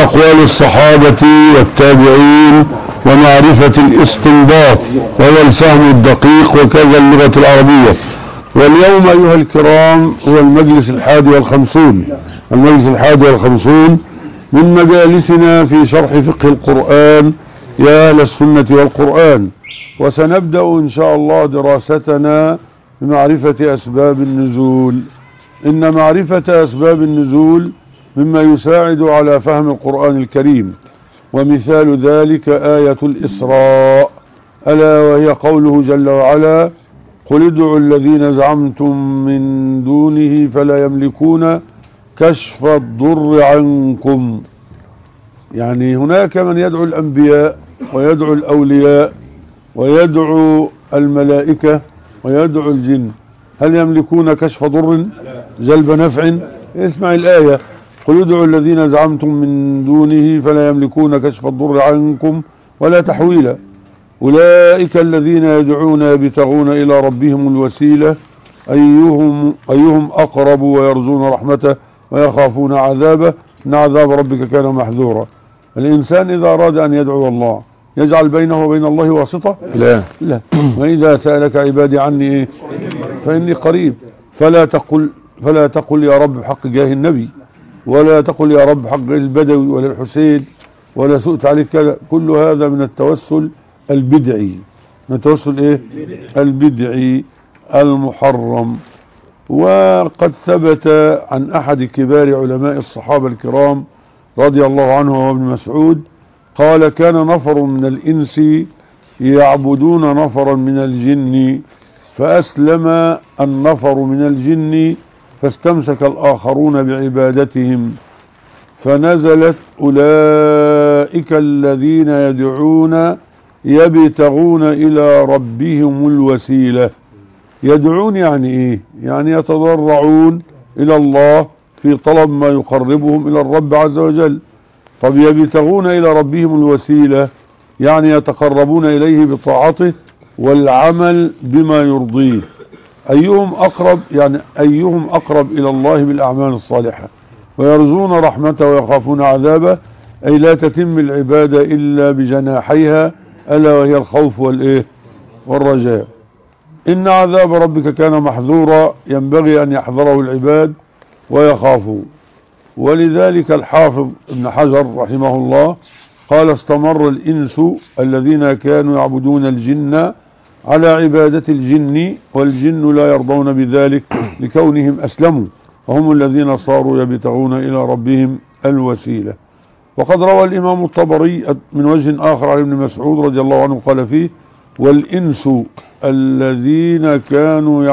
أقوال الصحابة والتابعين ومعرفة الاستنباط وهو الفهم الدقيق وكذا اللغة العربية. واليوم أيها الكرام هو المجلس 51 من مجالسنا في شرح فقه القرآن يا أهل السنة والقرآن، وسنبدأ إن شاء الله دراستنا بمعرفة أسباب النزول. إن معرفة أسباب النزول مما يساعد على فهم القرآن الكريم، ومثال ذلك آية الإسراء، ألا وهي قوله جل وعلا: قل ادعوا الذين زعمتم من دونه فلا يملكون كشف الضر عنكم. يعني هناك من يدعو الأنبياء ويدعو الأولياء ويدعو الملائكة ويدعو الجن، هل يملكون كشف ضر جلب نفع؟ اسمع الآية: قل ادعوا الذين زعمتم من دونه فلا يملكون كشف الضر عنكم ولا تحويلا، أولئك الذين يدعون يبتغون إلى ربهم الوسيلة أيهم أقرب ويرجون رحمته ويخافون عذابه إن عذاب ربك كان محذورا. الإنسان إذا أراد أن يدعو الله يجعل بينه وبين الله واسطة؟ لا. وإذا سألك عبادي عني فإني قريب. فلا تقل يا رب بحق جاه النبي، ولا تقل يا رب بحق البدوي ولا الحسين ولا سئت عليك كذا. كل هذا من التوسل البدعي، من التوسل البدعي المحرم. وقد ثبت عن أحد كبار علماء الصحابة الكرام رضي الله عنه وهو ابن مسعود قال: كان نفر من الإنس يعبدون نفرا من الجن، فأسلم النفر من الجن فاستمسك الآخرون بعبادتهم، فنزلت أولئك الذين يدعون يبتغون إلى ربهم الوسيلة. يدعون يعني إيه؟ يعني يتضرعون إلى الله في طلب ما يقربهم إلى الرب عز وجل. طب يبتغون إلى ربهم الوسيلة يعني يتقربون إليه بطاعته والعمل بما يرضيه. أيهم أقرب؟ يعني أيهم أقرب إلى الله بالأعمال الصالحة، ويرجون رحمته ويخافون عذابه، أي لا تتم العبادة إلا بجناحيها، ألا وهي الخوف والرجاء. إن عذاب ربك كان محذورا، ينبغي أن يحذره العباد ويخافوا. ولذلك الحافظ ابن حجر رحمه الله قال: استمر الإنس الذين كانوا يعبدون الجن على عبادة الجن، والجن لا يرضون بذلك لكونهم أسلموا، وهم الذين صاروا يبتغون إلى ربهم الوسيلة. وقد روى الإمام الطبري من وجه آخر عن ابن مسعود رضي الله عنه قال فيه: والإنس الذين كانوا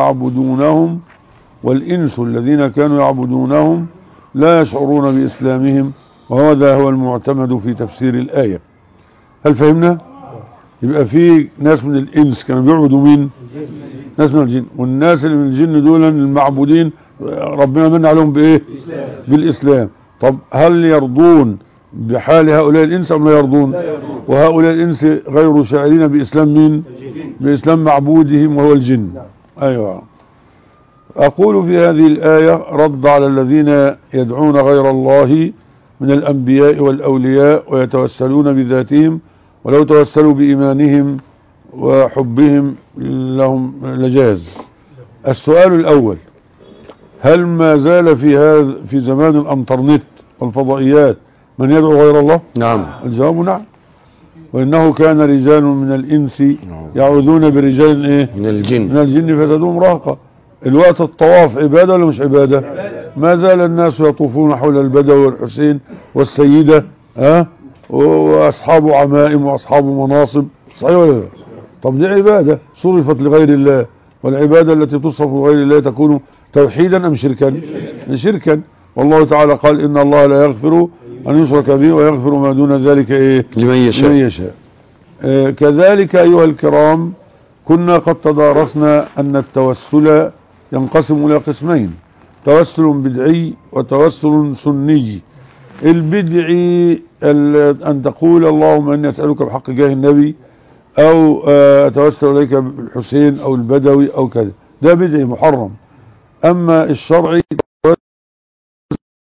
يعبدونهم لا يشعرون بإسلامهم، وهذا هو المعتمد في تفسير الآية. هل فهمنا؟ يبقى في ناس من الإنس كانوا بيعبدوا مين؟ ناس من الجن، والناس اللي من الجن دول المعبودين ربنا من عليهم بإيه؟ بالإسلام. طب هل يرضون بحال هؤلاء الإنس أم لا يرضون؟ وهؤلاء الإنس غير شاعرين بإسلام مين؟ بإسلام معبودهم وهو الجن. أيوة. أقول في هذه الآية رد على الذين يدعون غير الله من الأنبياء والأولياء ويتوسلون بذاتهم، ولو توسلوا بإيمانهم وحبهم لهم لجاز. السؤال الأول: هل ما زال في زمان الانترنت والفضائيات من يدعو غير الله؟ نعم. الجواب نعم. وإنه كان رجال من الإنس يعوذون برجال من الجن فزادوهم رهقا. الوقت الطواف عبادة ولا مش عبادة؟ ما زال الناس يطوفون حول البدوي والحسين والسيدة وأصحاب عمائم وأصحاب مناصب، صحيح ولا لا؟ طب دي عبادة صرفت لغير الله، والعبادة التي تصرف لغير الله تكون توحيدا أم شركا؟ شركا. والله تعالى قال: إن الله لا يغفر أن يشرك به ويغفر ما دون ذلك لمن يشاء. كذلك أيها الكرام كنا قد تدارسنا أن التوسل ينقسم إلى قسمين: توسل بدعي وتوسل سني. البدعي أن تقول: اللهم إني أسألك بحق جاه النبي، أو أتوسل إليك بالحسين أو البدوي أو كذا، ده بدعي محرم. أما الشرعي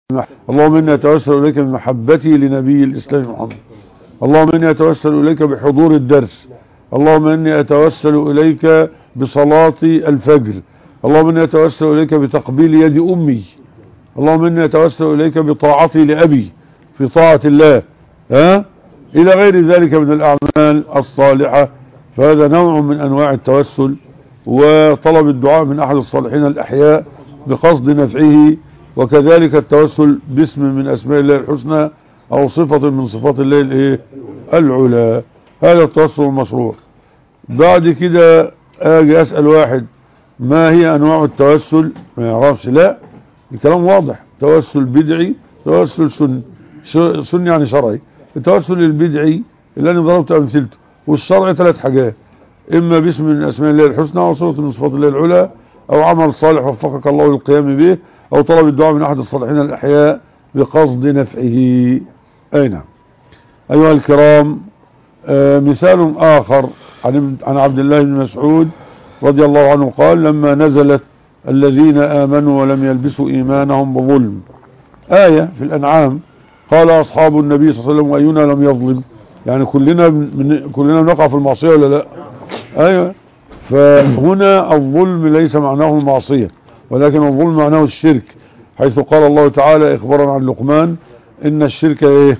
اللهم إني أتوسل إليك بمحبتي لنبي الإسلام محمد. اللهم إني أتوسل إليك بحضور الدرس. اللهم إني أتوسل إليك بصلاة الفجر. اللهم إني أتوسل إليك بتقبيل يد أمي. اللهم إني أتوسل إليك بطاعتي لأبي في طاعة الله إلى غير ذلك من الأعمال الصالحة. فهذا نوع من أنواع التوسل، وطلب الدعاء من أحد الصالحين الأحياء بقصد نفعه، وكذلك التوسل باسم من أسماء الله الحسنى أو صفة من صفات الله العلا. هذا التوسل المشروع. بعد كده أجي أسأل واحد ما هي أنواع التوسل، ما يعرفش، لا الكلام واضح. توسل بدعي، توسل سني يعني شرعي. التوسل البدعي اللي أنا ضربت أمثلته، والشرعي 3 حاجات: إما باسم من أسماء الله الحسنى أو صفة من صفات الله العلا، أو عمل صالح وفقك الله للقيام به، أو طلب الدعاء من أحد الصالحين الأحياء بقصد نفعه. أي نعم. أيها الكرام، مثال آخر عن عبد الله بن مسعود رضي الله عنه قال: لما نزلت الذين آمنوا ولم يلبسوا إيمانهم بظلم، آية في الأنعام، قال أصحاب النبي صلى الله عليه وسلم: وأينا لم يظلم؟ يعني كلنا بنقع في المعصية ولا لا؟ أيوة. فهنا الظلم ليس معناه المعصية، ولكن الظلم معناه الشرك، حيث قال الله تعالى إخبارا عن لقمان: إن الشرك إيه؟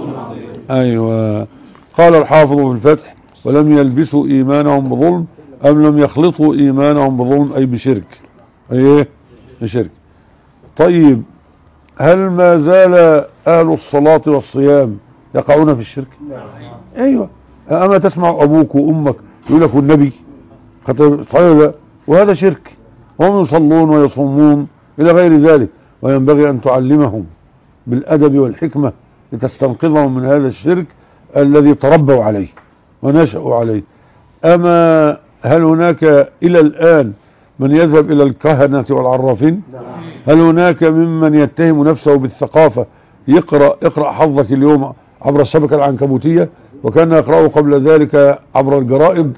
أيوة. قال الحافظ في الفتح: ولم يلبسوا إيمانهم بظلم، أم لم يخلطوا إيمانهم بظلم، أي بشرك. أيه؟ بشرك. طيب، هل ما زال أهل الصلاة والصيام يقعون في الشرك؟ أيوة. أما تسمع أبوك وأمك يقول لك والنبي، صحيح؟ وهذا شرك. هم يصلون ويصومون إلى غير ذلك، وينبغي أن تعلمهم بالأدب والحكمة لتستنقذهم من هذا الشرك الذي تربوا عليه ونشأوا عليه. أما هل هناك إلى الآن من يذهب إلى الكهنة والعرافين؟ هل هناك ممن يتهم نفسه بالثقافة اقرأ حظك اليوم عبر الشبكة العنكبوتية، وكان يقرأه قبل ذلك عبر الجرائد؟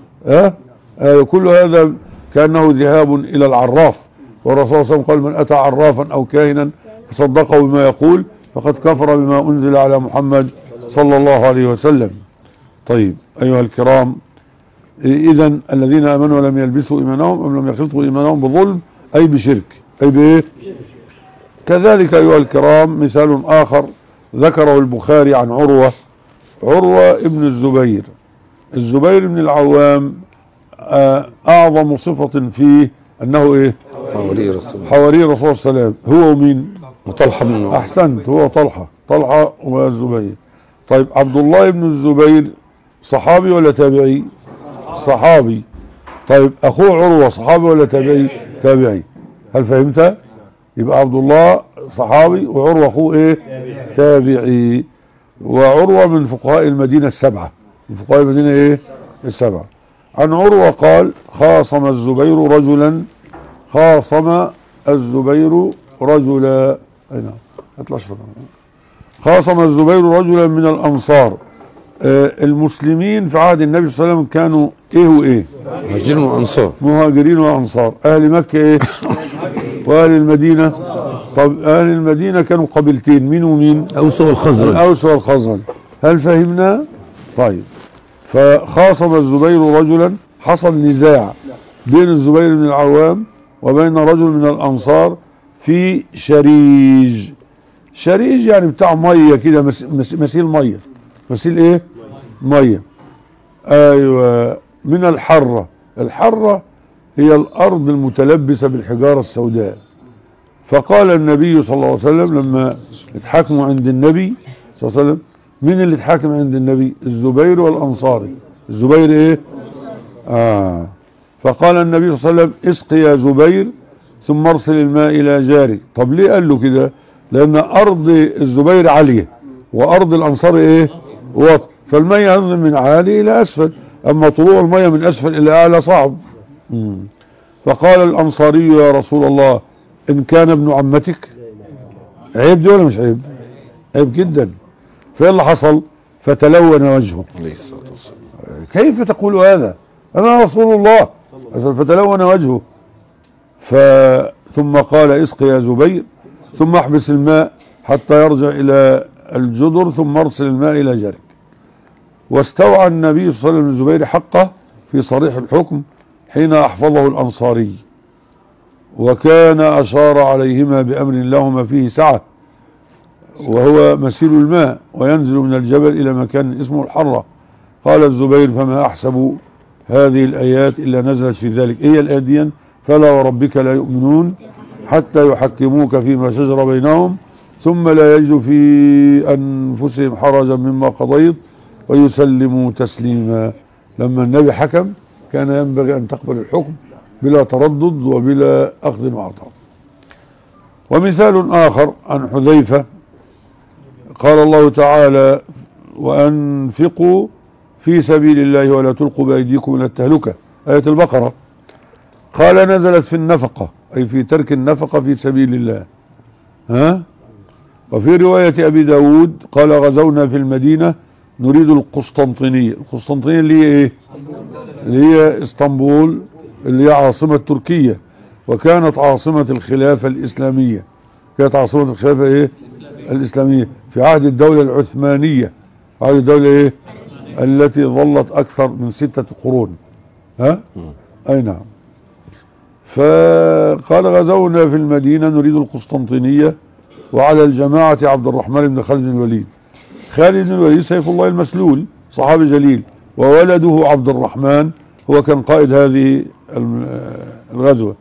كل هذا كأنه ذهاب إلى العراف. والرسول صلى الله عليه وسلم قال: من أتى عرافا أو كاهنا فصدقه بما يقول فقد كفر بما أنزل على محمد صلى الله عليه وسلم. طيب أيها الكرام، إذن الذين آمنوا ولم يلبسوا إيمانهم أم لم يخلطوا إيمانهم بظلم، أي بشرك، أي بإيه؟ كذلك أيها الكرام مثال آخر ذكره البخاري عن عروة ابن الزبير. الزبير بن العوام أعظم صفة فيه أنه إيه؟ حواري رسول صلى الله عليه وسلم. هو ومين؟ طلحة بن أحسنت، هو طلحة والزبير. طيب، عبد الله بن الزبير صحابي ولا تابعي؟ صحابي. طيب، أخوه عروة صحابي ولا تابعي؟ تابعي. هل فهمت؟ يبقى عبد الله صحابي وعروة أخوه إيه؟ تابعي. وعروة من فقهاء المدينة السبعة، من فقهاء المدينة إيه؟ السبعة. عن عروة قال: خاصم الزبير رجلا خاصم الزبير رجلا من الأنصار. المسلمين في عهد النبي صلى الله عليه وسلم كانوا إيه وإيه؟ مهاجرين وأنصار. أهل مكة إيه؟ وأهل المدينة. طب أهل المدينة كانوا قبيلتين، مين ومين؟ أوس والخزرج. هل فهمنا؟ طيب، فخاصم الزبير رجلا، حصل نزاع بين الزبير بن العوام وبين رجل من الأنصار في شريج يعني بتاع مية كده، مسيل مية، مسيل ايه؟ مية. ايوه. من الحرة هي الارض المتلبسة بالحجارة السوداء. فقال النبي صلى الله عليه وسلم لما اتحاكموا عند النبي صلى الله عليه وسلم، مين اللي اتحاكم عند النبي؟ الزبير والأنصاري. الزبير ايه؟ فقال النبي صلى الله عليه وسلم: اسقي يا زبير ثم ارسل الماء الى جاري. طب ليه قال له كده؟ لان ارض الزبير عالية وارض الانصار ايه؟ وط، فالمية ينزل من عالي الى اسفل، اما طلوع المية من اسفل الى اعلى صعب. فقال الانصاري: يا رسول الله، ان كان ابن عمتك. عيب دي ولا مش عيب؟ عيب جدا. فايه اللي حصل؟ فتلون وجهه. كيف تقول هذا؟ انا رسول الله. فتلون وجهه. ثم قال: اسق يا زبير ثم احبس الماء حتى يرجع إلى الجدر ثم ارسل الماء إلى جارك. واستوعى النبي صلى الله عليه وسلم الزبير حقه في صريح الحكم حين أحفظه الأنصاري، وكان أشار عليهما بأمر لهما فيه سعة، وهو مسيل الماء وينزل من الجبل إلى مكان اسمه الحرة. قال الزبير: فما أحسب هذه الآيات إلا نزلت في ذلك. هي الآديا: فلا وربك لا يؤمنون حتى يحكموك فيما شجر بينهم ثم لا يجدوا في أنفسهم حرجا مما قضيت ويسلموا تسليما. لما النبي حكم كان ينبغي أن تقبل الحكم بلا تردد وبلا أخذ وعطاء. ومثال آخر عن حذيفة قال الله تعالى: وأنفقوا في سبيل الله ولا تلقوا بأيديكم إلى التهلكة، آية البقرة. قال: نزلت في النفقة، أي في ترك النفقة في سبيل الله. وفي رواية أبي داود قال: غزونا في المدينة نريد القسطنطينية. القسطنطينية اللي هي إيه؟ اللي هي اسطنبول، اللي هي عاصمة تركيا، وكانت عاصمة الخلافة الإسلامية. كانت عاصمة الخلافة إيه؟ الإسلامية في عهد الدولة العثمانية. عهد الدولة إيه؟ التي ظلت أكثر من 6 قرون. أي نعم. فقال: غزونا في المدينة نريد القسطنطينية، وعلى الجماعة عبد الرحمن بن خالد بن الوليد. خالد بن الوليد سيف الله المسلول، صحابي جليل، وولده عبد الرحمن هو كان قائد هذه الغزوة.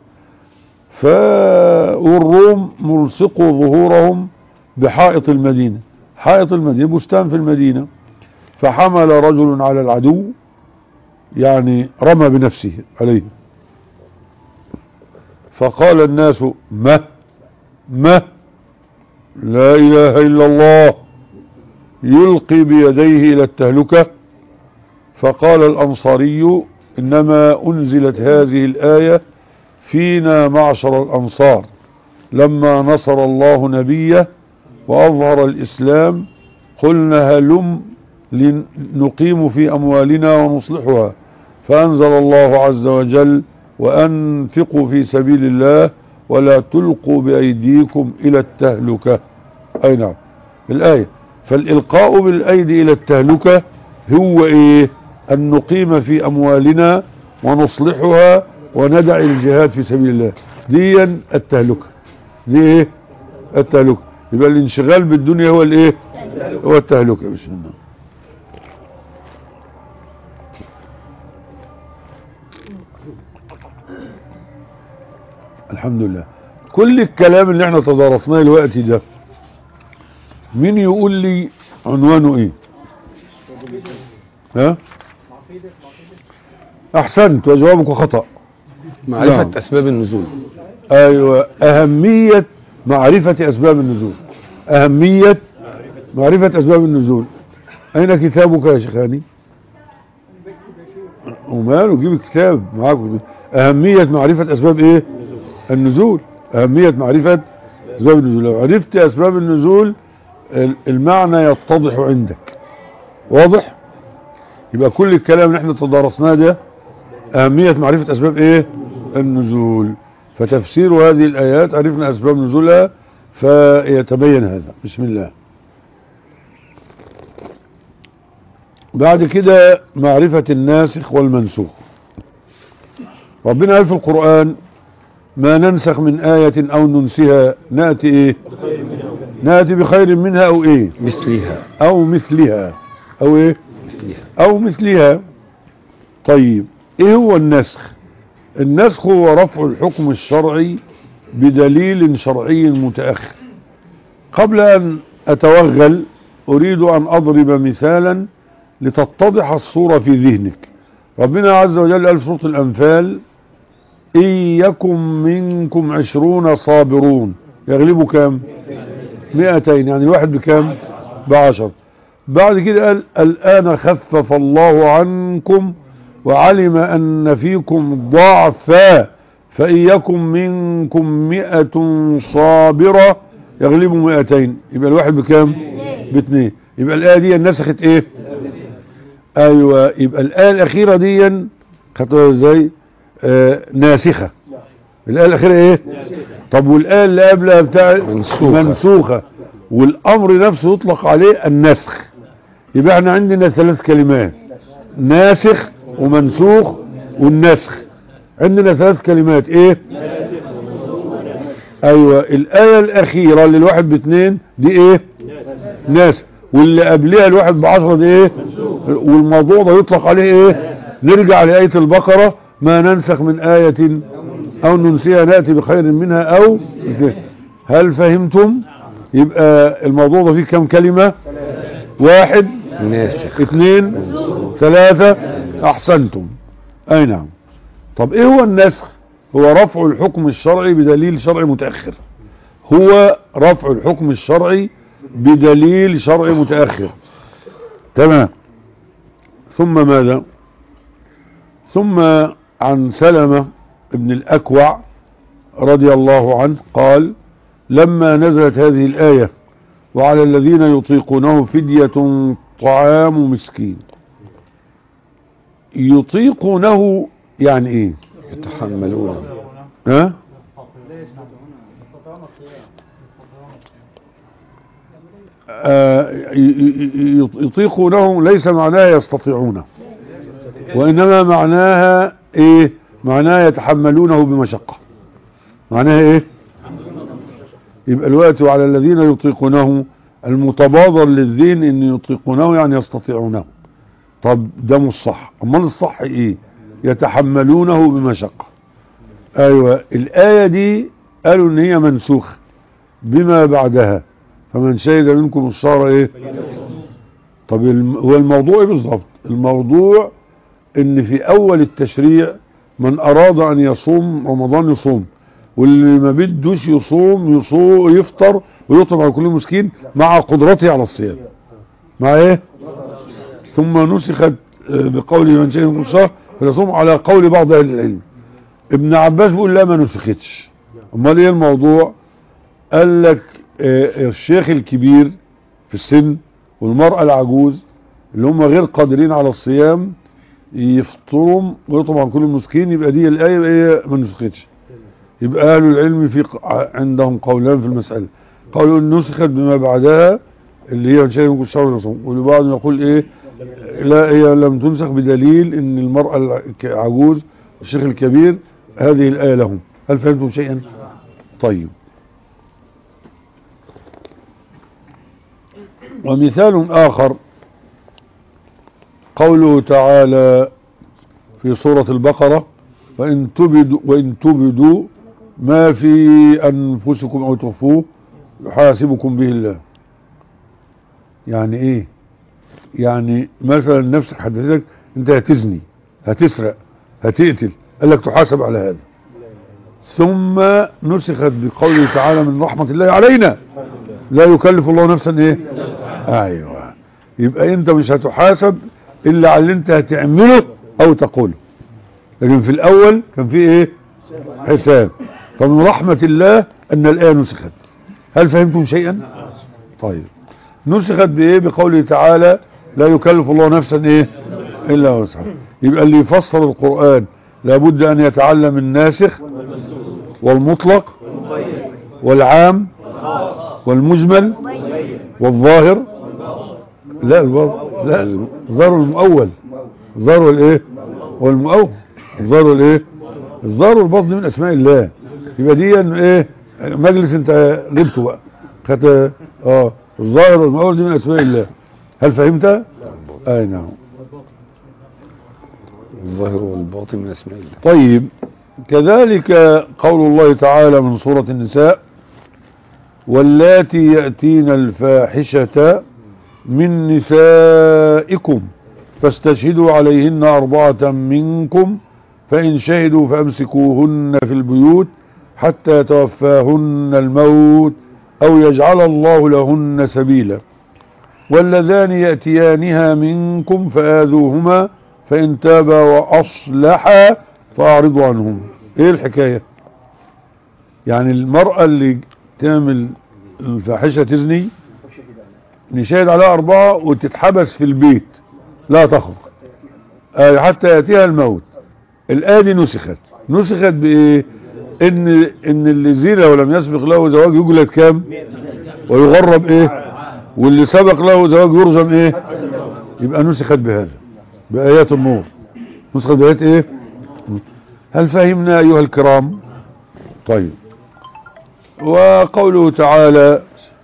والروم ملصقوا ظهورهم بحائط المدينة. حائط المدينة بستان في المدينة. فحمل رجل على العدو، يعني رمى بنفسه عليه. فقال الناس: ما لا إله إلا الله، يلقي بيديه إلى التهلكة. فقال الأنصاري: إنما أنزلت هذه الآية فينا معشر الأنصار لما نصر الله نبيه وأظهر الإسلام، قلنا هلم لنقيم في أموالنا ونصلحها، فأنزل الله عز وجل: وأنفقوا في سبيل الله ولا تلقوا بأيديكم إلى التهلكة. أي نعم، الآية. فالإلقاء بالأيدي إلى التهلكة هو إيه؟ أن نقيم في أموالنا ونصلحها وندع الجهاد في سبيل الله. دي التهلكة. دي إيه؟ التهلكة. يبقى الانشغال بالدنيا هو الإيه؟ هو التهلكة. بسم الله. الحمد لله. كل الكلام اللي احنا تدارسناه الوقت ده، مين يقول لي عنوانه ايه؟ احسنت، وجوابك خطأ. معرفة اسباب النزول. ايوه، اهمية معرفة اسباب النزول. اهمية معرفة اسباب النزول. اين كتابك يا شيخاني؟ وماله، جيب الكتاب معاك. اهمية معرفة اسباب ايه؟ النزول. اهمية معرفة اسباب النزول. لو عرفت اسباب النزول المعنى يتضح عندك. واضح؟ يبقى كل الكلام اللي احنا تدارسناه ده اهمية معرفة اسباب ايه؟ النزول. فتفسير هذه الايات عرفنا اسباب نزولها فيتبين هذا. بسم الله. بعد كده معرفة الناسخ والمنسوخ. ربنا قال في القرآن: ما ننسخ من آية أو ننسها نأتي إيه؟ نأتي بخير منها أو إيه؟ مثلها. أو مثلها. أو إيه؟ مثلها. أو مثلها. طيب، إيه هو النسخ؟ النسخ هو رفع الحكم الشرعي بدليل شرعي متأخر. قبل أن أتوغل أريد أن أضرب مثالا لتتضح الصورة في ذهنك. ربنا عز وجل قال في سورة الأنفال: إن يكن منكم 20 صابرون يغلبوا كام؟ 200. يعني الواحد بكام؟ ب10. بعد كده قال: الآن خفف الله عنكم وعلم أن فيكم ضعفا فإن يكن منكم 100 صابرة يغلبوا 200. يبقى الواحد بكام؟ ب2. يبقى الآية دي نسخت إيه؟ أيوة. يبقى الآية الأخيرة دي خدتوها إزاي؟ ناسخة. الآية الأخيرة إيه؟ طب والآية اللي قبلها بتاع منسوخة. والأمر نفسه يطلق عليه النسخ. يبقى احنا عندنا 3 كلمات: ناسخ ومنسوخ والنسخ. عندنا 3 كلمات ايه؟ ايوه. الآية الأخيرة اللي الواحد ب2 دي ايه؟ ناسخ. واللي قبلها الواحد ب10 دي ايه؟ والموضوع ده يطلق عليه ايه؟ نرجع لآية البقرة: ما ننسخ من آية او ننسيها نأتي بخير منها او مثلها. هل فهمتم؟ يبقى الموضوع ده فيه كم كلمة؟ 1 ناسخ 2 3. احسنتم. اي نعم. طب ايه هو النسخ؟ هو رفع الحكم الشرعي بدليل شرعي متأخر. هو رفع الحكم الشرعي بدليل شرعي متأخر. تمام. ثم ماذا؟ ثم عن سلمة ابن الأكوع رضي الله عنه قال: لما نزلت هذه الآية: وعلى الذين يطيقونه فدية طعام مسكين. يطيقونه يعني ايه؟ يتحملون. ها؟ يطيقونه ليس معناها يستطيعونه، وإنما معناها ايه؟ معناها يتحملونه بمشقة. معناها ايه؟ يبقى الوقت وعلى الذين يطيقونه المتبادر للذهن ان يطيقونه يعني يستطيعونه. طب ده مش صح. امال الصح ايه؟ يتحملونه بمشقة. ايوه. الآية دي قالوا ان هي منسوخة بما بعدها: فمن شهد منكم الشهر ايه؟ طب هو الموضوع ايه بالظبط؟ الموضوع ان في اول التشريع من اراد ان يصوم رمضان يصوم، واللي ما بدوش يصوم يفطر ويطعم على كل مسكين مع قدرته على الصيام. مع ايه؟ ثم نسخت بقول من شهد منكم الشهر فيصوم على قول بعض اهل العلم. ابن عباس بيقول لا، ما نسختش. امال ايه الموضوع؟ قال لك الشيخ الكبير في السن والمرأة العجوز اللي هم غير قادرين على الصيام يفطروا ويطعموا عن كل مسكين، يبقى دي الآية ايه؟ ما نسختش. يبقى اهل العلم في عندهم قولان في المسألة: قالوا ان نسخت بما بعدها اللي هي شيء يقول الشهر يصوم، والبعض يقول ايه؟ لا، هي لم تنسخ بدليل ان المرأة العجوز والشيخ الكبير هذه الآية لهم. هل فهمتم شيئا؟ طيب. ومثال آخر قوله تعالى في سورة البقرة: وإن تبدوا ما في أنفسكم أو تخفوه يحاسبكم به الله. يعني إيه؟ يعني مثلا نفسك حدثتك أنت هتزني، هتسرق، هتقتل، قال لك تحاسب على هذا. ثم نسخت بقوله تعالى: من رحمة الله علينا لا يكلف الله نفسا ايه؟ ايوه. يبقى انت مش هتحاسب الا على اللي انت هتعمله او تقوله، لكن في الاول كان في ايه؟ حساب. فمن رحمة الله ان الآية نسخت. هل فهمتم شيئا؟ طيب. نسخت بايه؟ بقوله تعالى: لا يكلف الله نفسا ايه؟ الا وسعها. يبقى اللي يفسر القرآن لابد ان يتعلم الناسخ والمطلق والعام والمجمل والظاهر. لا الظاهر والمؤول. الظاهر والايه؟ والمؤول. الظاهر والايه؟ الظاهر والباطن من اسماء الله. يبقى دي ايه؟ مجلس انت غبته بقى خدت. الظاهر والمؤول دي من اسماء الله. هل فهمت؟ اي نعم. الظاهر والباطن من اسماء الله. طيب. كذلك قول الله تعالى من سورة النساء: واللاتي يأتين الفاحشة من نسائكم فاستشهدوا عليهن 4 منكم فإن شهدوا فأمسكوهن في البيوت حتى يتوفاهن الموت أو يجعل الله لهن سبيلا واللذان يأتيانها منكم فآذوهما فإن تابا وأصلحا فأعرضوا عنهم. ايه الحكاية؟ يعني المرأة اللي تعمل الفاحشة تزني نشاهد عليها 4 وتتحبس في البيت لا تخرج حتى يأتيها الموت. الآية دي نسخت بإيه؟ ان اللي زنا ولم يسبق له زواج يجلد كام ويغرب ايه، واللي سبق له زواج يرجم ايه. يبقى نسخت بهذا بآيات النور، نسخت بآيات ايه. هل فهمنا ايها الكرام؟ طيب. وقوله تعالى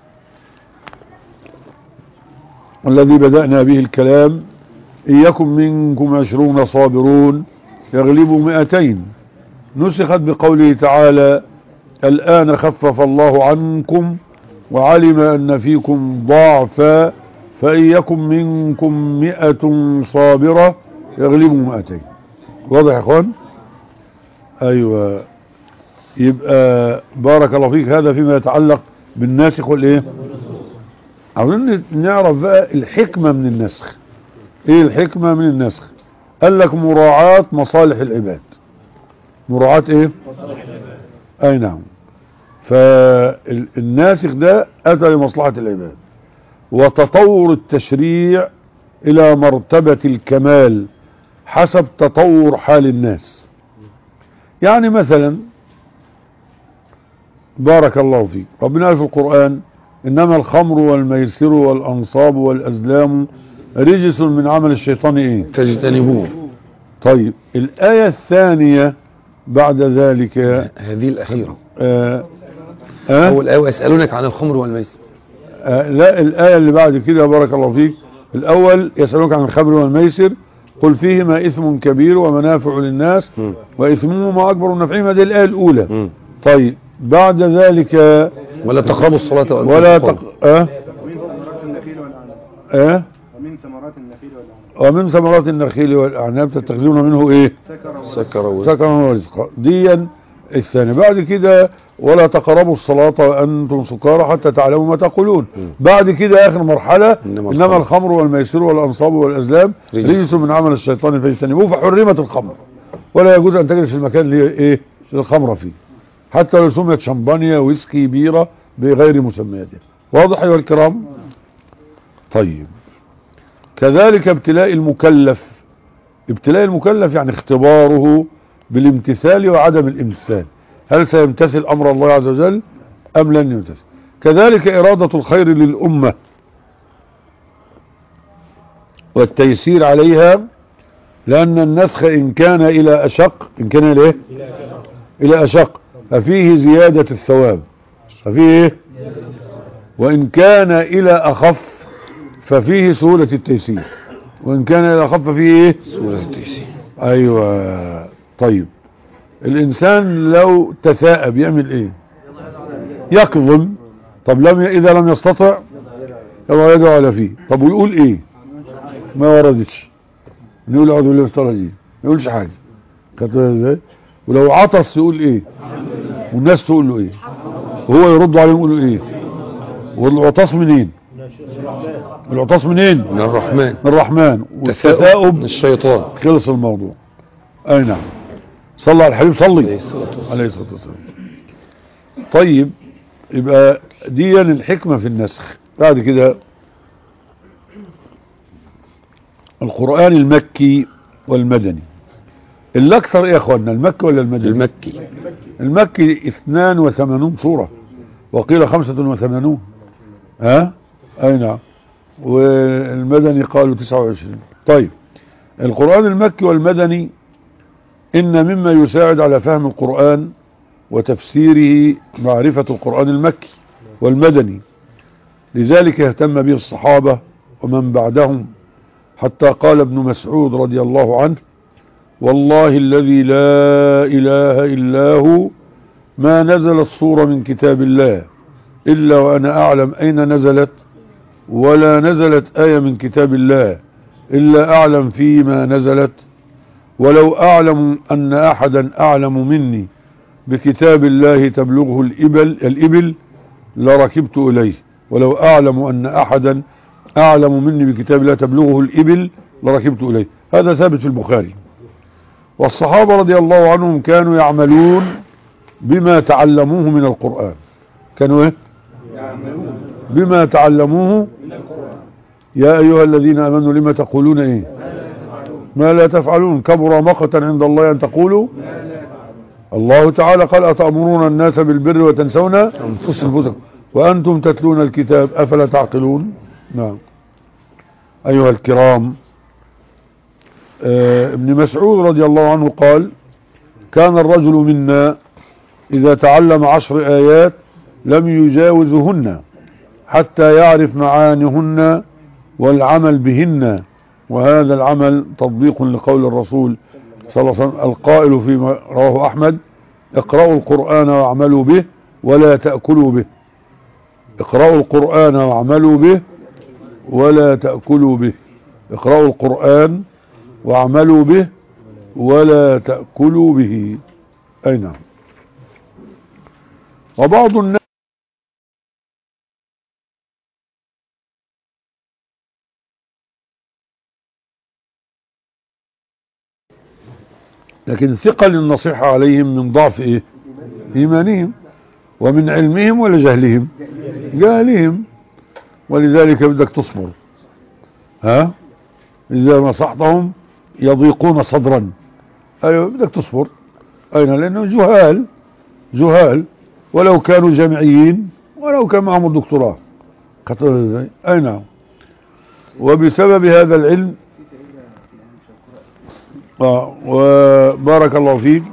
الذي بدأنا به الكلام إن يكن منكم 20 صابرون يغلبوا 200، نسخت بقوله تعالى الآن خفف الله عنكم وعلم أن فيكم ضعفا فإن يكن منكم 100 صابرة يغلبوا 200. واضح يا اخوان؟ ايوه. يبقى بارك الله فيك، هذا فيما يتعلق بالناسخ والايه. عاوزين نعرف بقى الحكمة من النسخ. ايه الحكمة من النسخ؟ قال لك مراعاة مصالح العباد. مراعاة ايه؟ مصالح العباد. اي نعم. فالناسخ ده اتى لمصلحة العباد وتطور التشريع الى مرتبة الكمال حسب تطور حال الناس. يعني مثلا بارك الله فيك، ربنا قال في القرآن انما الخمر والميسر والانصاب والازلام رجس من عمل الشيطان ايه فاجتنبوه. طيب الآية الثانية بعد ذلك هذه الأخيرة أول آية يسألونك عن الخمر والميسر. لا، الآية اللي بعد كده بارك الله فيك، الأول يسألونك عن الخمر والميسر قل فيهما إثم كبير ومنافع للناس وإثمهما أكبر من نفعهما، دي الآية الأولى. طيب بعد ذلك ولا تقربوا الصلاة ولا ومن ثمرات النخيل والأعناب تتخذون منه إيه سكرا ورزقا. ديا الثاني. بعد كده ولا تقربوا الصلاة وأنتم سكارى حتى تعلموا ما تقولون. بعد كده آخر مرحلة إنما الخمر والميسر والأنصاب والأزلام رجس من عمل الشيطان فاجتنبوه. فحرمت الخمر ولا يجوز أن تجلس في المكان اللي إيه للخمرة فيه، حتى لو سميت شمبانيا ويسكي بيرة بغير مسمياتها. واضح أيها الكرام؟ طيب كذلك ابتلاء المكلف. ابتلاء المكلف يعني اختباره بالامتثال وعدم الامتثال، هل سيمتثل امر الله عز وجل ام لن يمتثل. كذلك ارادة الخير للامة والتيسير عليها، لان النسخ ان كان الى اشق، ان كان الى ايه الى اشق ففيه زيادة الثواب، ففيه ايه، وان كان الى اخف ففيه سهولة التيسير، وإن كان إذا خف فيه إيه سهولة التيسير. أيوة. طيب الإنسان لو تثاءب يعمل إيه؟ يكظم. طب إذا لم يستطع يضع يده على فيه. طب ويقول إيه؟ ما وردتش، نقول أعوذ بالله من الشيطان الرجيم، ما يقولش حاجة. إزاي؟ ولو عطس يقول إيه؟ والناس تقول له إيه؟ وهو يرد عليهم يقول له إيه؟ والعطاس منين؟ العطاس منين؟ من الرحمن. من الرحمن. والتثاؤب من الشيطان. خلص الموضوع. اي نعم. صلى على الحبيب صلي عليه الصلاة والسلام. طيب يبقى دي الحكمة في النسخ. بعد كده القرآن المكي والمدني. الاكثر ايه يا اخوانا، المكي ولا المدني؟ المكي. المكي 82 سورة وقيل 85. اي نعم. والمدني قالوا 29. طيب القرآن المكي والمدني إن مما يساعد على فهم القرآن وتفسيره معرفة القرآن المكي والمدني، لذلك اهتم به الصحابة ومن بعدهم، حتى قال ابن مسعود رضي الله عنه والله الذي لا إله إلا هو ما نزلت سورة من كتاب الله إلا وأنا أعلم أين نزلت، ولا نزلت آية من كتاب الله إلا أعلم فيما نزلت، ولو أعلم أن أحدا أعلم مني بكتاب الله تبلغه الإبل لركبت إليه، ولو أعلم أن أحدا أعلم مني بكتاب الله تبلغه الإبل لركبت إليه. هذا ثابت في البخاري. والصحابة رضي الله عنهم كانوا يعملون بما تعلموه من القرآن. كانوا ايه يعملون بما تعلموه من القرآن. يا أيها الذين آمنوا لما تقولون ايه ما لا تفعلون كبر مقتا عند الله أن تقولوا الله تعالى قال أتأمرون الناس بالبر وتنسون أنفسكم وأنتم تتلون الكتاب أفلا تعقلون. نعم. أيها الكرام، ابن مسعود رضي الله عنه قال كان الرجل منا إذا تعلم 10 آيات لم يجاوزهن حتى يعرف معانيهن والعمل بهن، وهذا العمل تطبيق لقول الرسول صلى الله عليه وسلم القائل فيما رواه أحمد اقرأوا القرآن واعملوا به ولا تأكلوا به. اقرأوا القرآن واعملوا به ولا تأكلوا به. اقرأوا القرآن واعملوا به ولا تأكلوا به. أي نعم. وبعض الناس لكن ثقل النصيحة عليهم من ضعف ايه؟ ايمانهم، ومن علمهم ولا جهلهم؟ جهلهم. ولذلك بدك تصبر. ها؟ اذا نصحتهم يضيقون صدرا. ايوه بدك تصبر. اين؟ لانهم جهال ولو كانوا جامعيين ولو كان معهم الدكتوراه. اي نعم. وبسبب هذا العلم وبارك الله فيك.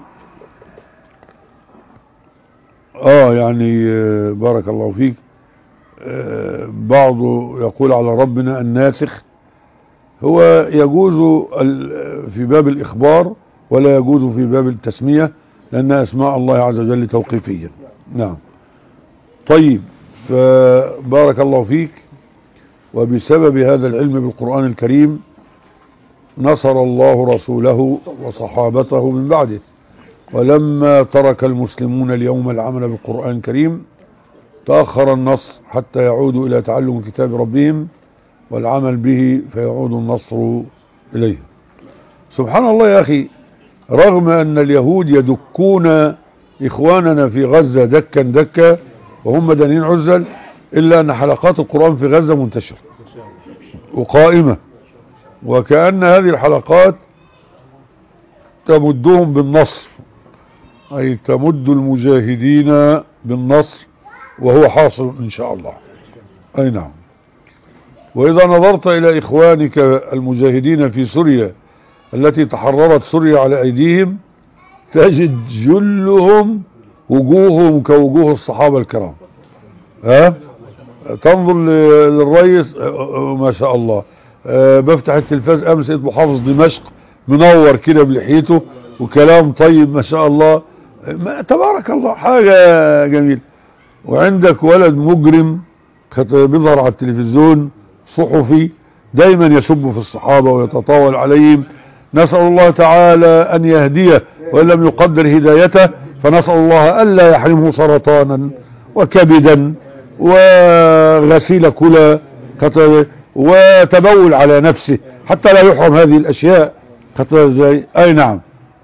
يعني بارك الله فيك. بعض يقول على ربنا الناسخ، هو يجوز في باب الإخبار ولا يجوز في باب التسمية، لأن أسماء الله عز وجل توقيفية. نعم. طيب، فبارك الله فيك. وبسبب هذا العلم بالقرآن الكريم نصر الله رسوله وصحابته من بعده. ولما ترك المسلمون اليوم العمل بالقرآن الكريم تأخر النصر حتى يعودوا إلى تعلم كتاب ربهم والعمل به فيعود النصر إليه. سبحان الله يا أخي، رغم أن اليهود يدكون إخواننا في غزة دكا دكا وهم مدنيين عزل، إلا أن حلقات القرآن في غزة منتشرة وقائمة، وكأن هذه الحلقات تمدهم بالنصر، أي تمد المجاهدين بالنصر، وهو حاصل إن شاء الله. أي نعم. وإذا نظرت إلى إخوانك المجاهدين في سوريا التي تحررت سوريا على أيديهم تجد جلهم وجوههم كوجوه الصحابة الكرام. تنظر للرئيس ما شاء الله. بفتح التلفاز أمس لقيت محافظ دمشق منور كده بلحيته وكلام طيب ما شاء الله، تبارك الله، حاجة جميلة. وعندك ولد مجرم بيظهر على التلفزيون صحفي دايما يسب في الصحابة ويتطاول عليهم. نسأل الله تعالى أن يهديه، وإن لم يقدر هدايته فنسأل الله ألا يحرمه سرطانا وكبدا وغسيل كلى وتبول على نفسه حتى لا يحرم هذه الأشياء. أي نعم.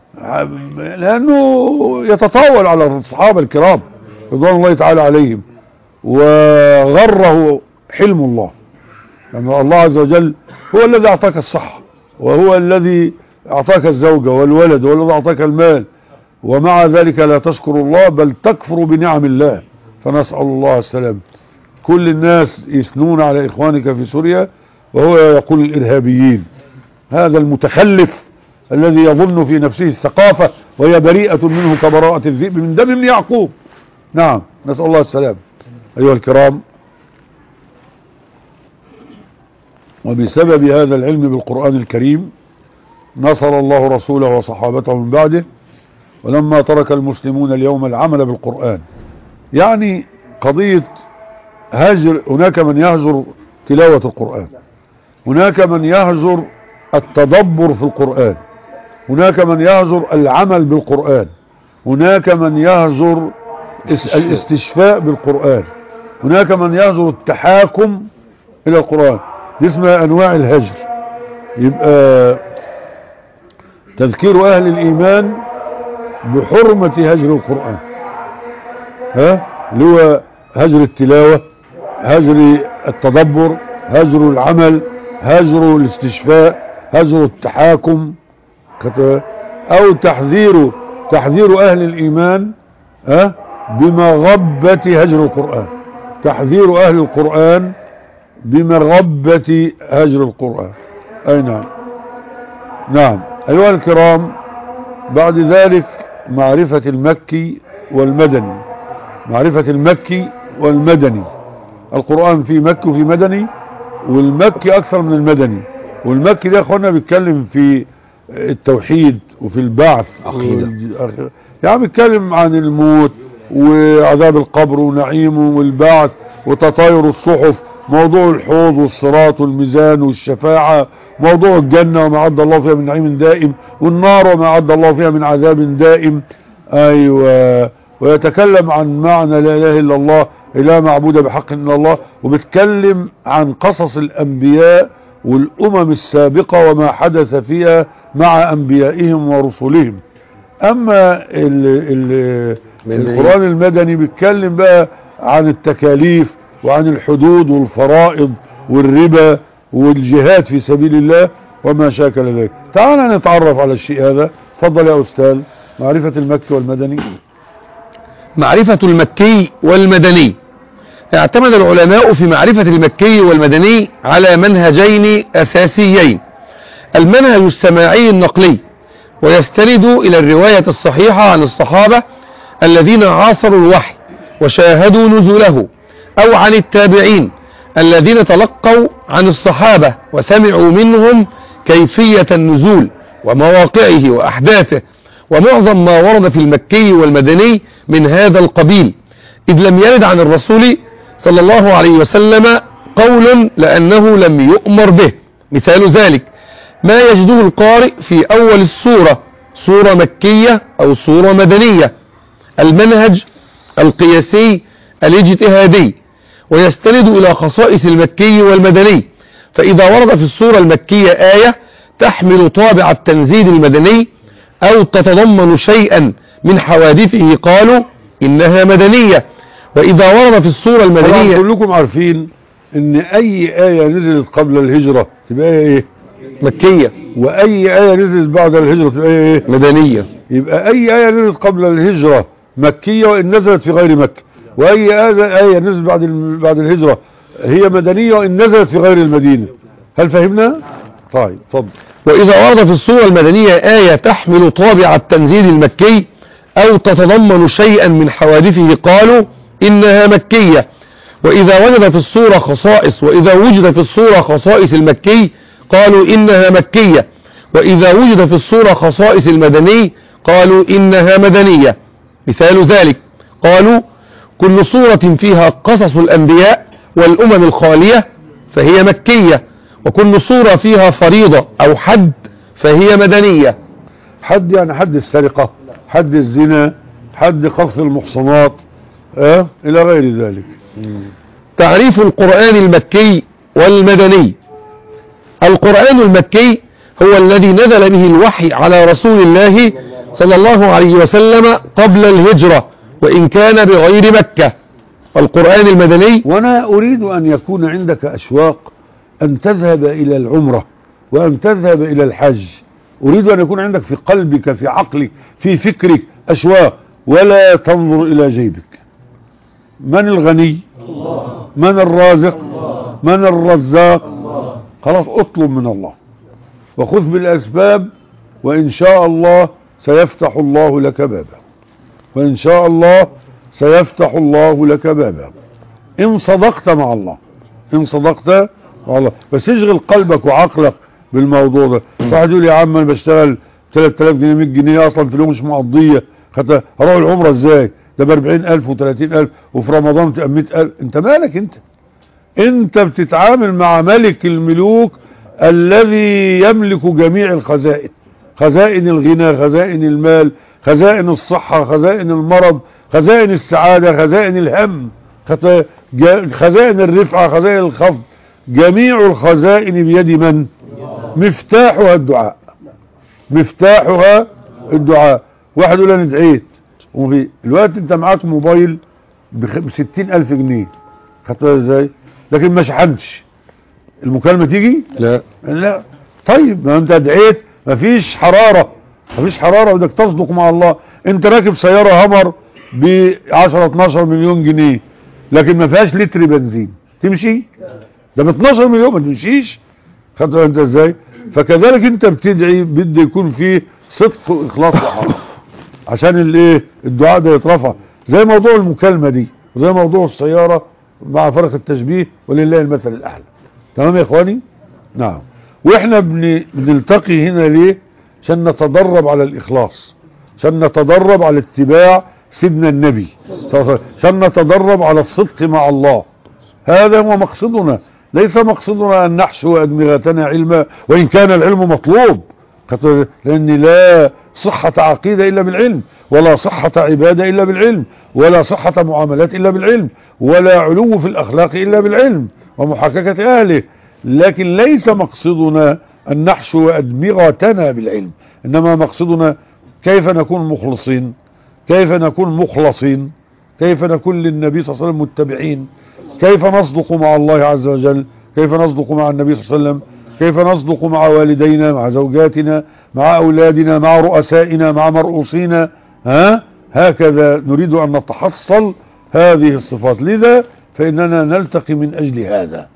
لأنه يتطاول على الصحابة الكرام رضوان الله تعالى عليهم، وغره حلم الله، لأن الله عز وجل هو الذي أعطاك الصحة، وهو الذي أعطاك الزوجة والولد، والذي أعطاك المال، ومع ذلك لا تشكر الله بل تكفر بنعم الله. فنسأل الله السلام. كل الناس يثنون على إخوانك في سوريا وهو يقول الإرهابيين. هذا المتخلف الذي يظن في نفسه الثقافة وهي بريئة منه كبراءة الذئب من دم ابن يعقوب. نعم، نسأل الله السلام. أيها الكرام، وبسبب هذا العلم بالقرآن الكريم نصر الله رسوله وصحابته من بعده. ولما ترك المسلمون اليوم العمل بالقرآن، يعني قضية هجر، هناك من يهجر تلاوة القرآن، هناك من يهجر التدبر في القرآن، هناك من يهجر العمل بالقرآن، هناك من يهجر الاستشفاء بالقرآن، هناك من يهجر التحاكم إلى القرآن. دي اسمها أنواع الهجر. يبقى تذكير أهل الإيمان بحرمة هجر القرآن، اللي هو هجر التلاوة، هجر التدبر، هجر العمل، هجر الاستشفاء، هجر التحاكم، أو تحذير تحذير أهل الإيمان بمغبة هجر القرآن، تحذير أهل القرآن بمغبة هجر القرآن. أي نعم. نعم أيها الكرام، بعد ذلك معرفة المكي والمدني. معرفة المكي والمدني، القرآن في مكي وفي مدني، والمكي أكثر من المدني. والمكي ده أخوانا بيتكلم في التوحيد وفي البعث، يعني بيتكلم عن الموت وعذاب القبر ونعيمه والبعث وتطاير الصحف، موضوع الحوض والصراط والميزان والشفاعة، موضوع الجنة وما عد الله فيها من نعيم دائم، والنار وما عد الله فيها من عذاب دائم. أيوة. ويتكلم عن معنى لا إله إلا الله، لا معبود بحق إلا الله، وبيتكلم عن قصص الأنبياء والأمم السابقة وما حدث فيها مع أنبيائهم ورسلهم. أما القرآن المدني بيتكلم بقى عن التكاليف وعن الحدود والفرائض والربا والجهاد في سبيل الله وما شاكل ذلك. تعالى نتعرف على الشيء هذا. تفضل يا أستاذ. معرفة المكي والمدني. معرفة المكي والمدني. اعتمد العلماء في معرفة المكي والمدني على منهجين أساسيين: المنهج السماعي النقلي، ويستند إلى الرواية الصحيحة عن الصحابة الذين عاصروا الوحي وشاهدوا نزوله، أو عن التابعين الذين تلقوا عن الصحابة وسمعوا منهم كيفية النزول ومواقعه وأحداثه. ومعظم ما ورد في المكي والمدني من هذا القبيل، إذ لم يرد عن الرسول صلى الله عليه وسلم قول لأنه لم يؤمر به. مثال ذلك ما يجده القارئ في أول السورة، سورة مكية أو سورة مدنية. المنهج القياسي الاجتهادي، ويستند إلى خصائص المكي والمدني، فإذا ورد في السورة المكية آية تحمل طابع التنزيل المدني أو تتضمن شيئا من حوادثه قالوا إنها مدنية. وإذا ورد في السورة المدنية، كلكم عارفين إن أي آية نزلت قبل الهجرة تبقى إيه؟ مكية. وأي آية نزلت بعد الهجرة تبقى إيه؟ مدنية. يبقى أي آية نزلت قبل الهجرة مكية وإن نزلت في غير مكة، وأي آية نزلت بعد الهجرة هي مدنية وإن نزلت في غير المدينة. هل فهمنا؟ طيب اتفضل. وإذا ورد في السورة المدنية آية تحمل طابع التنزيل المكي أو تتضمن شيئا من حوادثه قالوا إنها مكية. وإذا وجد في السورة خصائص المكي قالوا إنها مكية. وإذا وجد في السورة خصائص المدني قالوا إنها مدنية. مثال ذلك قالوا كل سورة فيها قصص الأنبياء والأمم الخالية فهي مكية، وكل سورة فيها فريضة أو حد فهي مدنية. حد يعني حد السرقة، حد الزنا، حد قذف المحصنات، إلى غير ذلك. تعريف القرآن المكي والمدني. القرآن المكي هو الذي نزل به الوحي على رسول الله صلى الله عليه وسلم قبل الهجرة وإن كان بغير مكة. والقرآن المدني، وأنا أريد أن يكون عندك أشواق أن تذهب إلى العمرة وأن تذهب إلى الحج. أريد أن يكون عندك في قلبك، في عقلك، في فكرك أشواق، ولا تنظر إلى جيبك. من الغني؟ الله. من الرازق؟ الله. من الرزاق؟ الله. خلاص اطلب من الله وخذ بالأسباب، وإن شاء الله سيفتح الله لك بابا، وإن شاء الله سيفتح الله لك بابا إن صدقت مع الله، إن صدقت مع الله. بس اشغل قلبك وعقلك بالموضوع ده. واحد يقول يا عم أنا بشتغل 3000 جنيه 100 جنيه أصلا في اليوم مش مقضية، هروح العمرة ازاي؟ ده ب 40,000 و30,000 وفي رمضان تبقى 100,000. انت مالك؟ انت بتتعامل مع ملك الملوك الذي يملك جميع الخزائن، خزائن الغنى، خزائن المال، خزائن الصحة، خزائن المرض، خزائن السعادة، خزائن الهم، خزائن الرفعة، خزائن الخفض. جميع الخزائن بيد من؟ مفتاحها الدعاء، مفتاحها الدعاء. واحد يقول انا دعيت، وفي الوقت انت معاك موبايل ب60,000 جنيه، خدتها ازاي؟ لكن ما شحنتش، المكالمة تيجي؟ لا. طيب ما انت دعيت، مفيش حرارة، مفيش حرارة، بدك تصدق مع الله. انت راكب سيارة هامر ب 10 12 مليون جنيه لكن ما فيهاش لتر بنزين، تمشي؟ ده ب 12 مليون ما تمشيش. خدت انت ازاي؟ فكذلك انت بتدعي بده يكون فيه صدق واخلاص وحق عشان الايه الدعاء ده يترفع، زي موضوع المكالمة دي وزي موضوع السيارة مع فرق التشبيه ولله المثل الاعلى. تمام يا اخواني؟ نعم. واحنا بنلتقي هنا ليه؟ عشان نتدرب على الاخلاص، عشان نتدرب على اتباع سيدنا النبي، عشان نتدرب على الصدق مع الله. هذا هو مقصدنا، ليس مقصدنا ان نحشو ادمغتنا علما، وان كان العلم مطلوب، لان لا صحة عقيدة الا بالعلم، ولا صحة عبادة الا بالعلم، ولا صحة معاملات الا بالعلم، ولا علو في الاخلاق الا بالعلم ومحاككة اهله. لكن ليس مقصدنا ان نحشو ادمغتنا بالعلم، انما مقصدنا كيف نكون مخلصين، كيف نكون مخلصين، كيف نكون للنبي صلى الله عليه وسلم متبعين، كيف نصدق مع الله عز وجل، كيف نصدق مع النبي صلى الله عليه وسلم، كيف نصدق مع والدينا، مع زوجاتنا، مع أولادنا، مع رؤسائنا، مع مرؤوسينا. هكذا نريد أن نتحصل هذه الصفات، لذا فإننا نلتقي من أجل هذا.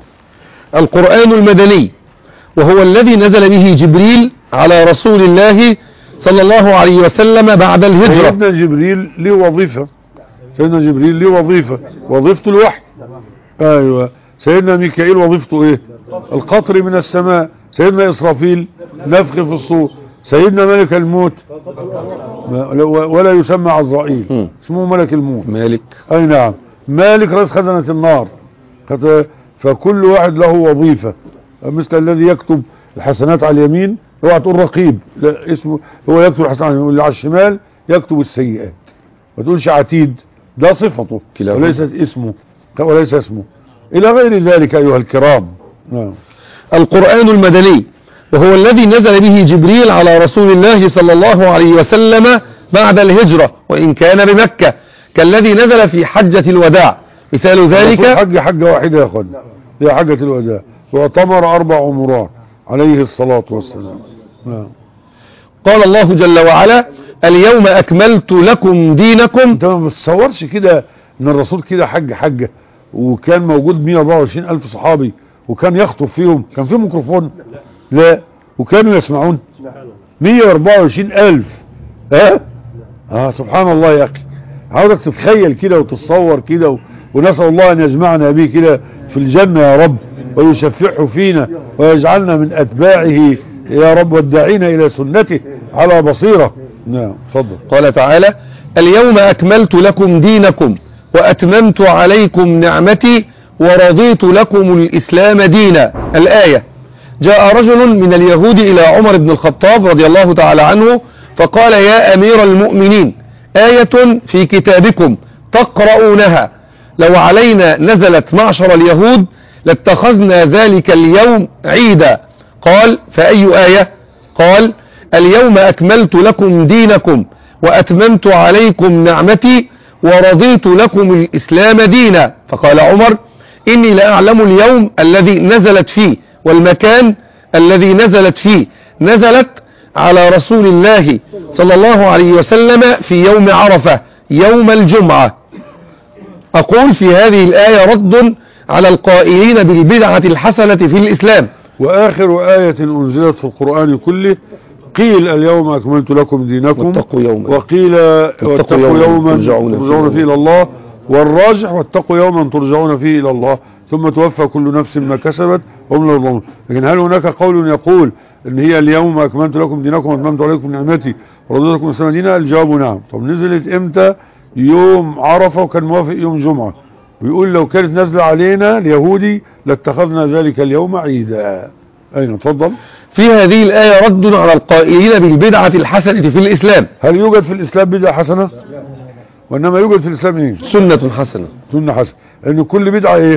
القرآن المدني وهو الذي نزل به جبريل على رسول الله صلى الله عليه وسلم بعد الهجرة. سيدنا جبريل له وظيفة، سيدنا جبريل له وظيفة، وظيفته الوحي. ايوه. سيدنا ميكائيل وظيفته ايه؟ القطر من السماء. سيدنا اسرافيل نفخ في الصور. سيدنا ملك الموت ولا يسمى عزرائيل، اسمه ملك الموت. مالك. اي نعم، مالك رئيس خزنة النار. فكل واحد له وظيفة، مثل الذي يكتب الحسنات على اليمين اوعى تقول رقيب، لا اسمه هو يكتب الحسنات على اليمين، واللي على الشمال يكتب السيئات. ما تقولش عتيد، ده صفته وليست اسمه، وليس اسمه، الى غير ذلك ايها الكرام. القرآن المدني وهو الذي نزل به جبريل على رسول الله صلى الله عليه وسلم بعد الهجرة، وإن كان بمكة، كالذي نزل في حجة الوداع. مثال ذلك حجة واحدة يا أخوان، هي حجة الوداع، واعتمر 4 عمرات عليه الصلاة والسلام. قال الله جل وعلا: اليوم أكملت لكم دينكم. انت ما بتصورش كده ان الرسول كده حجة وكان موجود 124 ألف صحابي وكان يخطب فيهم، كان فيهم ميكروفون؟ لا. وكانوا يسمعون 124 ألف. سبحان الله يا أخي. عاوزك تتخيل كده وتتصور كده، ونسأل الله أن يجمعنا به كده في الجنة يا رب، ويشفعه فينا ويجعلنا من أتباعه يا رب، والداعين إلى سنته على بصيرة. نعم تفضل. قال تعالى: اليوم أكملت لكم دينكم وأتممت عليكم نعمتي ورضيت لكم الإسلام دينا. الآية. جاء رجل من اليهود إلى عمر بن الخطاب رضي الله تعالى عنه فقال: يا أمير المؤمنين، آية في كتابكم تقرؤونها لو علينا نزلت معشر اليهود لاتخذنا ذلك اليوم عيدا. قال: فأي آية؟ قال: اليوم أكملت لكم دينكم وأتممت عليكم نعمتي ورضيت لكم الإسلام دينا. فقال عمر: إني لأعلم اليوم الذي نزلت فيه والمكان الذي نزلت فيه. نزلت على رسول الله صلى الله عليه وسلم في يوم عرفة يوم الجمعة. أقول في هذه الآية رد على القائلين بالبدعة الحسنة في الإسلام. وآخر آية أنزلت في القرآن كله قيل: اليوم أكملت لكم دينكم، وقيل: واتقوا يوما ترجعون فيه إلى الله، والراجح: واتقوا يوما ترجعون فيه إلى الله ثم توفى كل نفس ما كسبت وهم لا يظلمون. لكن هل هناك قول يقول ان هي اليوم أكملت لكم دينكم وأتممت عليكم نعمتي ورضيت لكم الإسلام دينا؟ الجواب نعم. طب نزلت امتى؟ يوم عرفة، وكان موافق يوم جمعة، ويقول لو كانت نازلة علينا اليهودي لاتخذنا ذلك اليوم عيدا. أين تفضل. في هذه الآية رد على القائلين بالبدعة الحسنة في الإسلام. هل يوجد في الإسلام بدعة حسنة؟ وإنما يوجد في الإسلام ايه؟ سنة حسنة. سنة حسنة. ان كل بدعة ايه؟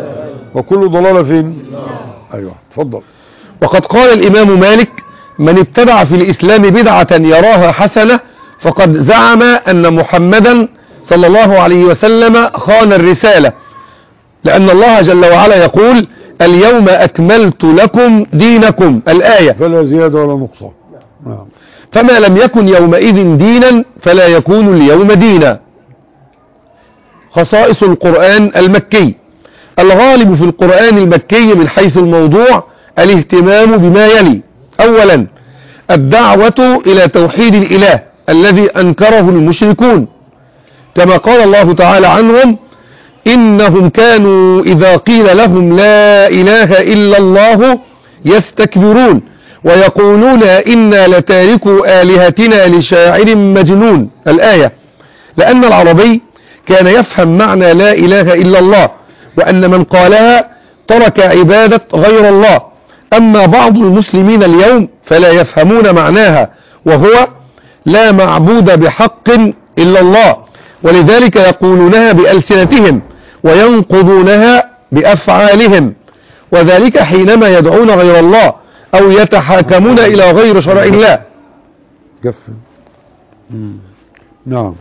وكل ضلالة فين؟ ايوه تفضل. وقد قال الإمام مالك: من اتبع في الإسلام بدعة يراها حسنة فقد زعم أن محمدا صلى الله عليه وسلم خان الرسالة، لأن الله جل وعلا يقول: اليوم أكملت لكم دينكم. الآية. فلا زيادة ولا نقصان. فما لم يكن يومئذ دينا فلا يكون اليوم دينا. خصائص القرآن المكي. الغالب في القرآن المكي من حيث الموضوع الاهتمام بما يلي: أولا الدعوة إلى توحيد الإله الذي أنكره المشركون، كما قال الله تعالى عنهم: إنهم كانوا إذا قيل لهم لا إله إلا الله يستكبرون ويقولون إنا لتاركوا آلهتنا لشاعر مجنون. الآية. لأن العربي كان يفهم معنى لا إله إلا الله، وأن من قالها ترك عبادة غير الله. أما بعض المسلمين اليوم فلا يفهمون معناها، وهو لا معبود بحق إلا الله، ولذلك يقولونها بألسنتهم وينقضونها بأفعالهم، وذلك حينما يدعون غير الله أو يتحاكمون إلى غير شرع الله. نعم.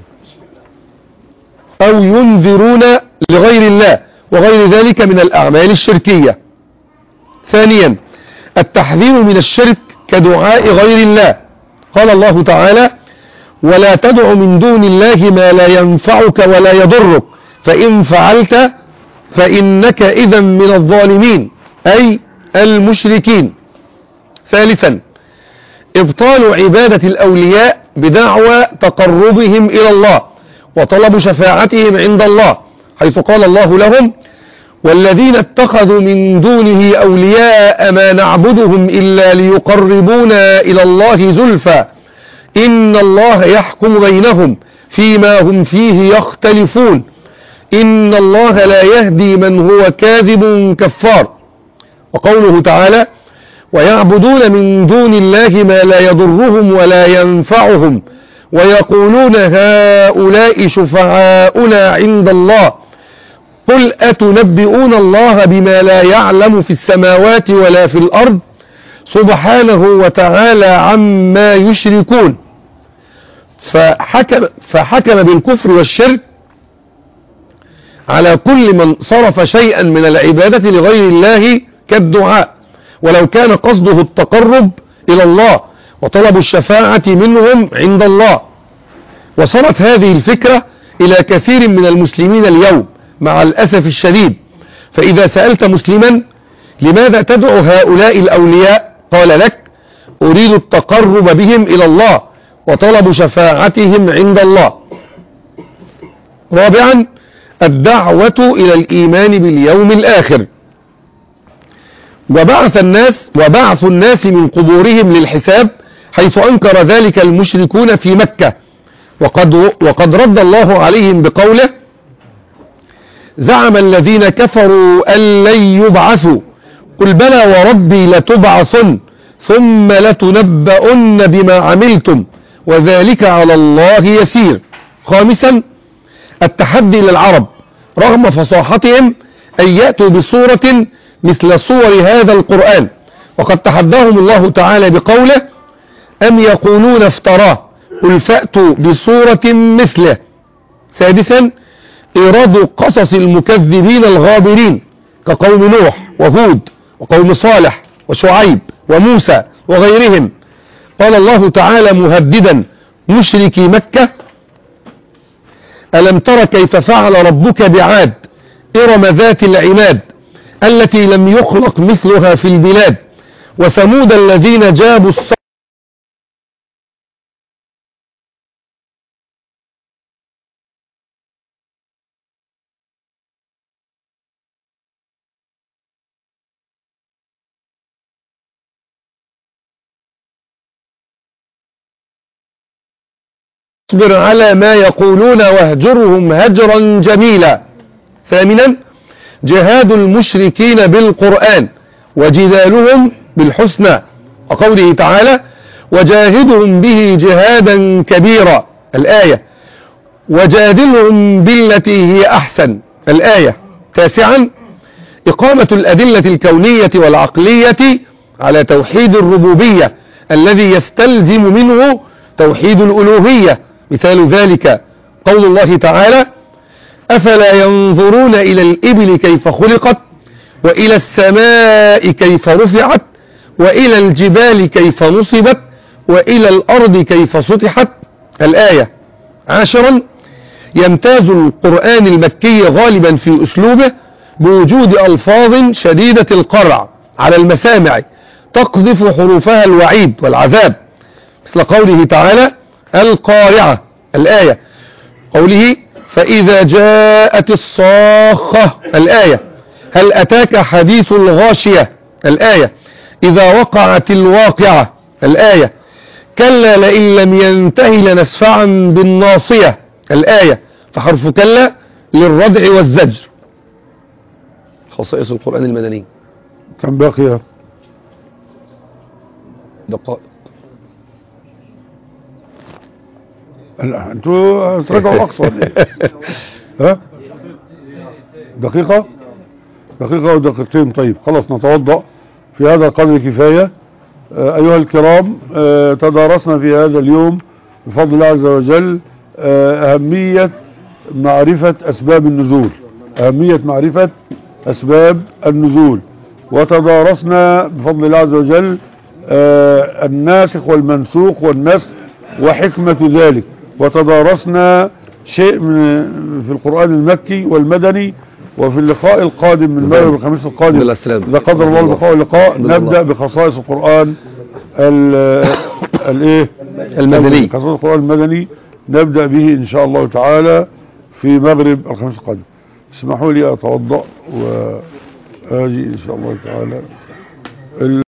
أو ينذرون لغير الله وغير ذلك من الأعمال الشركية. ثانيا التحذير من الشرك كدعاء غير الله. قال الله تعالى: ولا تدع من دون الله ما لا ينفعك ولا يضرك فإن فعلت فإنك إذا من الظالمين، أي المشركين. ثالثا إبطال عبادة الأولياء بدعوى تقربهم إلى الله وطلب شفاعتهم عند الله، حيث قال الله لهم: والذين اتخذوا من دونه أولياء ما نعبدهم إلا ليقربونا إلى الله زلفى إن الله يحكم بينهم فيما هم فيه يختلفون إن الله لا يهدي من هو كاذب كفار. وقوله تعالى: ويعبدون من دون الله ما لا يضرهم ولا ينفعهم ويقولون هؤلاء شفعاؤنا عند الله قل أتنبئون الله بما لا يعلم في السماوات ولا في الأرض سبحانه وتعالى عما يشركون. فحكم بالكفر والشرك على كل من صرف شيئا من العبادة لغير الله كالدعاء، ولو كان قصده التقرب إلى الله وطلب الشفاعة منهم عند الله. وصلت هذه الفكرة إلى كثير من المسلمين اليوم مع الأسف الشديد. فإذا سألت مسلما لماذا تدعو هؤلاء الأولياء قال لك: أريد التقرب بهم إلى الله وطلب شفاعتهم عند الله. رابعا الدعوة إلى الإيمان باليوم الآخر وبعث الناس من قبورهم للحساب، حيث أنكر ذلك المشركون في مكة، وقد رد الله عليهم بقوله: زعم الذين كفروا أن لن يبعثوا قل بلى وربي لتبعثن ثم لتنبؤن بما عملتم وذلك على الله يسير. خامسا التحدي للعرب رغم فصاحتهم أن يأتوا بصورة مثل صور هذا القرآن، وقد تحداهم الله تعالى بقوله: أم يقولون افتراه قل فأتوا بصورة مثله. سادسا إيراد قصص المكذبين الغابرين كقوم نوح وهود وقوم صالح وشعيب وموسى وغيرهم. قال الله تعالى مهددا مشركي مكة: ألم تر كيف فعل ربك بعاد إرم ذات العماد التي لم يخلق مثلها في البلاد وثمود الذين جابوا الصخر اصبر على ما يقولون واهجرهم هجرا جميلا. ثامنا جهاد المشركين بالقرآن وجدالهم بالحسنى، وقوله تعالى: وجاهدهم به جهادا كبيرا. الآية. وجادلهم بالتي هي أحسن. الآية. تاسعا إقامة الأدلة الكونية والعقلية على توحيد الربوبية الذي يستلزم منه توحيد الألوهية. مثال ذلك قول الله تعالى: أفلا ينظرون إلى الإبل كيف خلقت وإلى السماء كيف رفعت وإلى الجبال كيف نصبت وإلى الأرض كيف سطحت الآية. 10 يمتاز القرآن المكي غالبا في أسلوبه بوجود ألفاظ شديدة القرع على المسامع تقذف حروفها الوعيد والعذاب، مثل قوله تعالى القارعة الآية، قوله فإذا جاءت الصاخة الآية، هل أتاك حديث الغاشية الآية، إذا وقعت الواقعة الآية، كلا لئن لم ينتهي لنسفعا بالناصية الآية. فحرف كلا للردع والزجر. خصائص القرآن المدني. كم باقي؟ دقائق. لا انتوا تراجعوا اقصى. ها دقيقة ودقيقتين. طيب خلاص نتوضأ، في هذا القدر كفاية. أيها الكرام، تدارسنا في هذا اليوم بفضل الله عز وجل أهمية معرفة أسباب النزول، وتدارسنا بفضل الله عز وجل الناسخ والمنسوخ والنسخ وحكمة ذلك، وتدارسنا شيء في القرآن المكي والمدني. وفي اللقاء القادم من مغرب الخميس القادم إذا قدر الله البقاء واللقاء نبدأ بخصائص القرآن المدني. خصائص القرآن المدني نبدأ به إن شاء الله تعالى في مغرب الخميس القادم. اسمحوا لي أتوضأ وآجي إن شاء الله تعالى.